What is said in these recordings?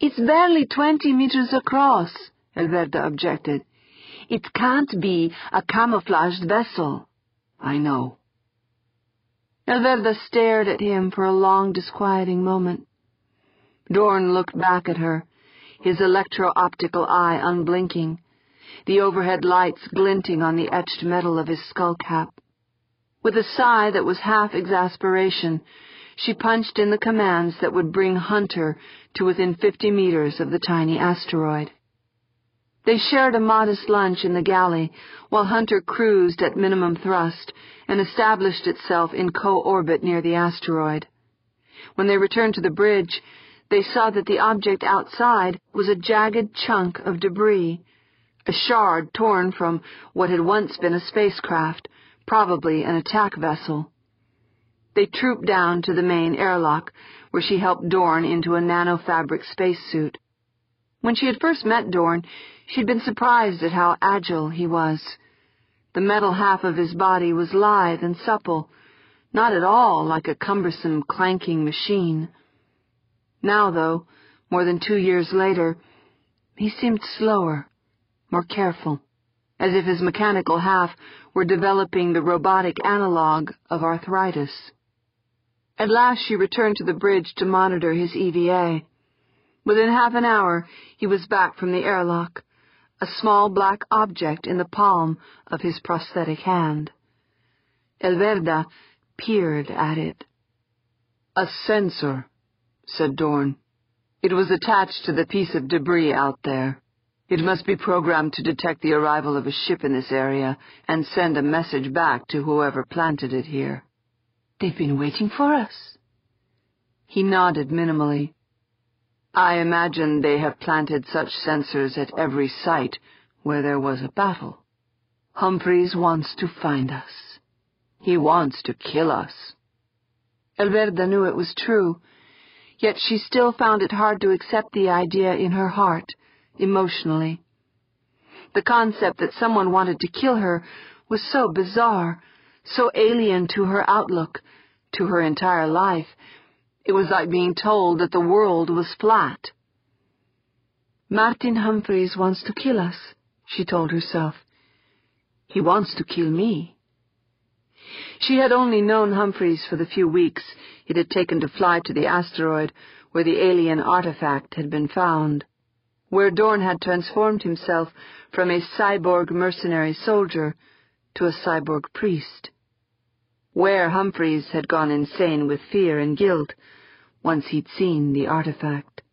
It's barely 20 meters across, Elverda objected. It can't be a camouflaged vessel. I know. Elverda stared at him for a long, disquieting moment. Dorn looked back at her, his electro-optical eye unblinking, the overhead lights glinting on the etched metal of his skull cap. With a sigh that was half exasperation, she punched in the commands that would bring Hunter to within 50 meters of the tiny asteroid. They shared a modest lunch in the galley while Hunter cruised at minimum thrust and established itself in co-orbit near the asteroid. When they returned to the bridge, they saw that the object outside was a jagged chunk of debris, a shard torn from what had once been a spacecraft, probably an attack vessel. They trooped down to the main airlock, where she helped Dorn into a nanofabric spacesuit. When she had first met Dorn, she'd been surprised at how agile he was. The metal half of his body was lithe and supple, not at all like a cumbersome, clanking machine. Now, though, more than 2 years later, he seemed slower, more careful, as if his mechanical half were developing the robotic analog of arthritis. At last she returned to the bridge to monitor his EVA. Within half an hour, he was back from the airlock, a small black object in the palm of his prosthetic hand. Elverda peered at it. "A sensor," said Dorn. "It was attached to the piece of debris out there. It must be programmed to detect the arrival of a ship in this area and send a message back to whoever planted it here." "They've been waiting for us?" He nodded minimally. "I imagine they have planted such sensors at every site where there was a battle. Humphreys wants to find us. He wants to kill us." Elverda knew it was true, yet she still found it hard to accept the idea in her heart, emotionally. The concept that someone wanted to kill her was so bizarre, so alien to her outlook, to her entire life. It was like being told that the world was flat. "Martin Humphreys wants to kill us," she told herself. "He wants to kill me." She had only known Humphreys for the few weeks it had taken to fly to the asteroid where the alien artifact had been found, where Dorn had transformed himself from a cyborg mercenary soldier to a cyborg priest, where Humphreys had gone insane with fear and guilt once he'd seen the artifact.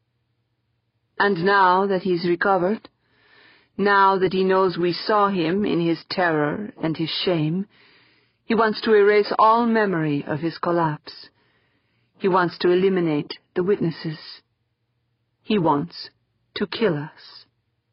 And now that he's recovered, now that he knows we saw him in his terror and his shame, he wants to erase all memory of his collapse. He wants to eliminate the witnesses. He wants to kill us.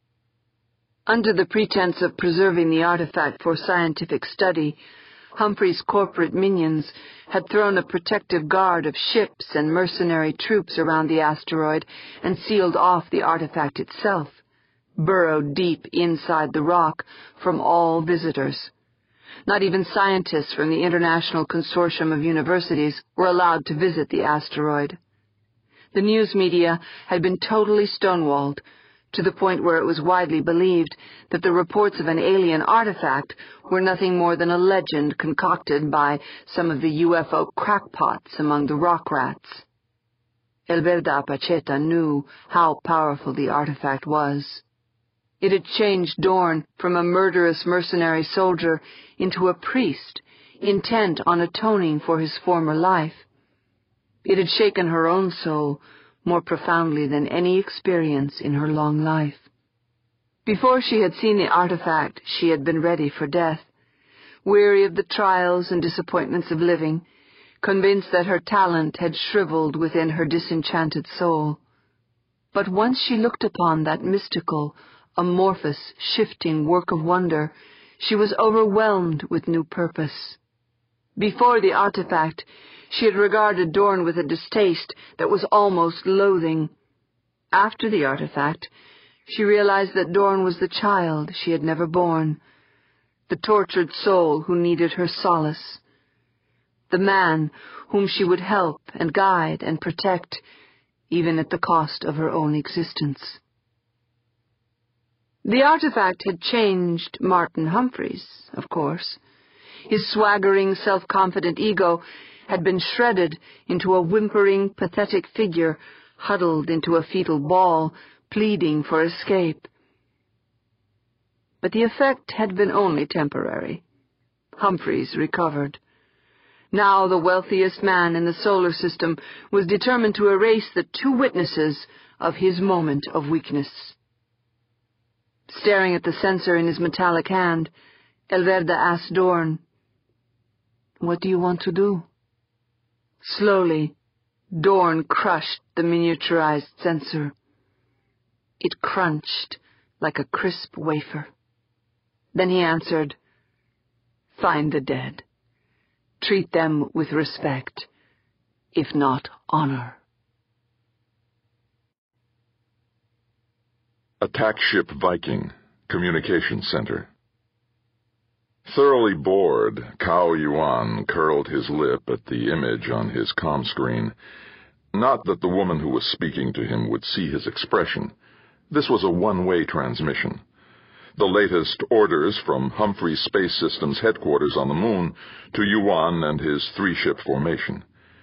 Under the pretense of preserving the artifact for scientific study, Humphrey's corporate minions had thrown a protective guard of ships and mercenary troops around the asteroid and sealed off the artifact itself, burrowed deep inside the rock from all visitors. Not even scientists from the International Consortium of Universities were allowed to visit the asteroid. The news media had been totally stonewalled, to the point where it was widely believed that the reports of an alien artifact were nothing more than a legend concocted by some of the UFO crackpots among the rock rats. Elverda Pacheta knew how powerful the artifact was. It had changed Dorn from a murderous mercenary soldier into a priest, intent on atoning for his former life. It had shaken her own soul more profoundly than any experience in her long life. Before she had seen the artifact, she had been ready for death, weary of the trials and disappointments of living, convinced that her talent had shriveled within her disenchanted soul. But once she looked upon that mystical, amorphous, shifting work of wonder, she was overwhelmed with new purpose. Before the artifact, she had regarded Dorn with a distaste that was almost loathing. After the artifact, she realized that Dorn was the child she had never born, the tortured soul who needed her solace, the man whom she would help and guide and protect, even at the cost of her own existence. The artifact had changed Martin Humphreys, of course. His swaggering, self-confident ego had been shredded into a whimpering, pathetic figure huddled into a fetal ball, pleading for escape. But the effect had been only temporary. Humphreys recovered. Now the wealthiest man in the solar system was determined to erase the two witnesses of his moment of weakness. Staring at the sensor in his metallic hand, Elverda asked Dorn, "What do you want to do?" Slowly, Dorn crushed the miniaturized sensor. It crunched like a crisp wafer. Then he answered, "Find the dead. Treat them with respect, if not honor." Attack Ship Viking, Communication Center. Thoroughly bored, Cao Yuan curled his lip at the image on his comm screen. Not that the woman who was speaking to him would see his expression. This was a one-way transmission. The latest orders from Humphreys Space Systems headquarters on the Moon to Yuan and his three-ship formation.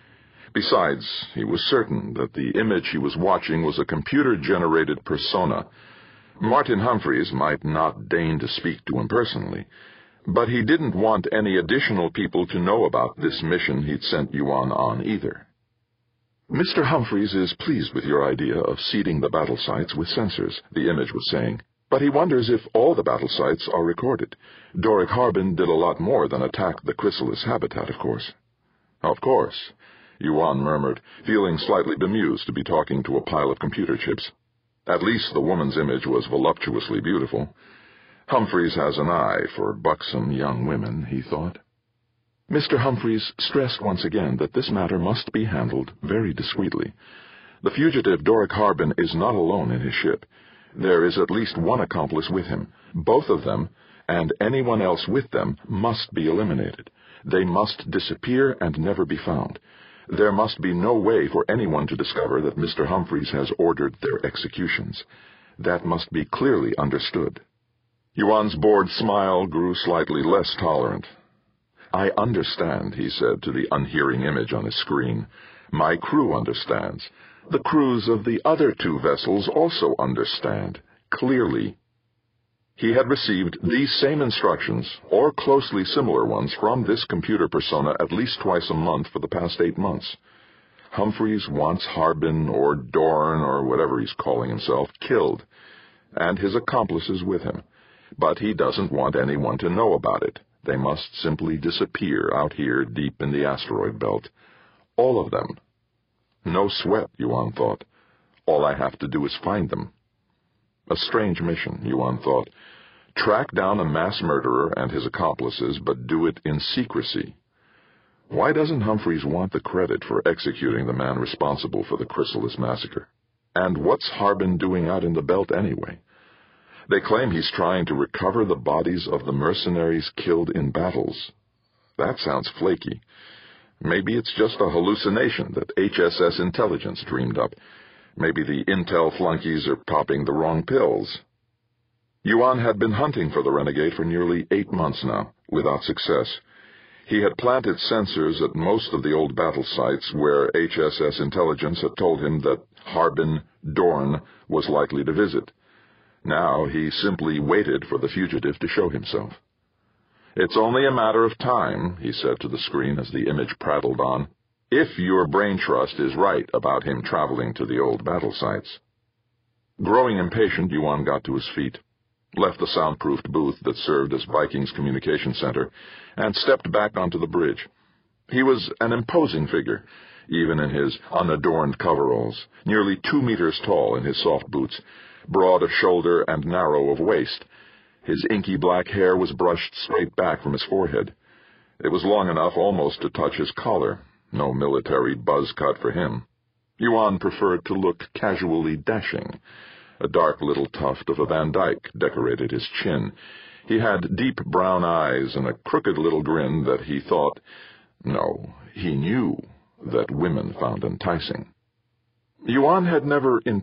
Besides, he was certain that the image he was watching was a computer-generated persona. Martin Humphreys might not deign to speak to him personally, but he didn't want any additional people to know about this mission he'd sent Yuan on either. "Mr. Humphreys is pleased with your idea of seeding the battle sites with sensors," the image was saying, "but he wonders if all the battle sites are recorded. Doric Harbin did a lot more than attack the chrysalis habitat, of course." "Of course," Yuan murmured, feeling slightly bemused to be talking to a pile of computer chips. At least the woman's image was voluptuously beautiful. Humphreys has an eye for buxom young women, he thought. Mr. Humphreys stressed once again that this matter must be handled very discreetly. The fugitive Doric Harbin is not alone in his ship. There is at least one accomplice with him. Both of them, and anyone else with them, must be eliminated. They must disappear and never be found. There must be no way for anyone to discover that Mr. Humphreys has ordered their executions. That must be clearly understood. Yuan's bored smile grew slightly less tolerant. "I understand," he said to the unhearing image on his screen. "My crew understands. The crews of the other two vessels also understand, clearly." He had received these same instructions, or closely similar ones, from this computer persona at least twice a month for the past 8 months. Humphreys wants Harbin, or Dorn, or whatever he's calling himself, killed, and his accomplices with him. But he doesn't want anyone to know about it. They must simply disappear out here deep in the asteroid belt. All of them. No sweat, Yuan thought. All I have to do is find them. A strange mission, Yuan thought. Track down a mass murderer and his accomplices, but do it in secrecy. Why doesn't Humphreys want the credit for executing the man responsible for the Chrysalis massacre? And what's Harbin doing out in the belt anyway? They claim he's trying to recover the bodies of the mercenaries killed in battles. That sounds flaky. Maybe it's just a hallucination that HSS Intelligence dreamed up. Maybe the intel flunkies are popping the wrong pills. Yuan had been hunting for the renegade for nearly 8 months now, without success. He had planted sensors at most of the old battle sites where HSS Intelligence had told him that Harbin Dorn was likely to visit. Now he simply waited for the fugitive to show himself. "It's only a matter of time," he said to the screen as the image prattled on, "if your brain trust is right about him traveling to the old battle sites." Growing impatient, Yuan got to his feet, left the soundproofed booth that served as Viking's communication center, and stepped back onto the bridge. He was an imposing figure, even in his unadorned coveralls, nearly 2 meters tall in his soft boots, broad of shoulder and narrow of waist. His inky black hair was brushed straight back from his forehead. It was long enough almost to touch his collar. No military buzz cut for him. Yuan preferred to look casually dashing. A dark little tuft of a Van Dyke decorated his chin. He had deep brown eyes and a crooked little grin that he thought, no, he knew, that women found enticing. Yuan had never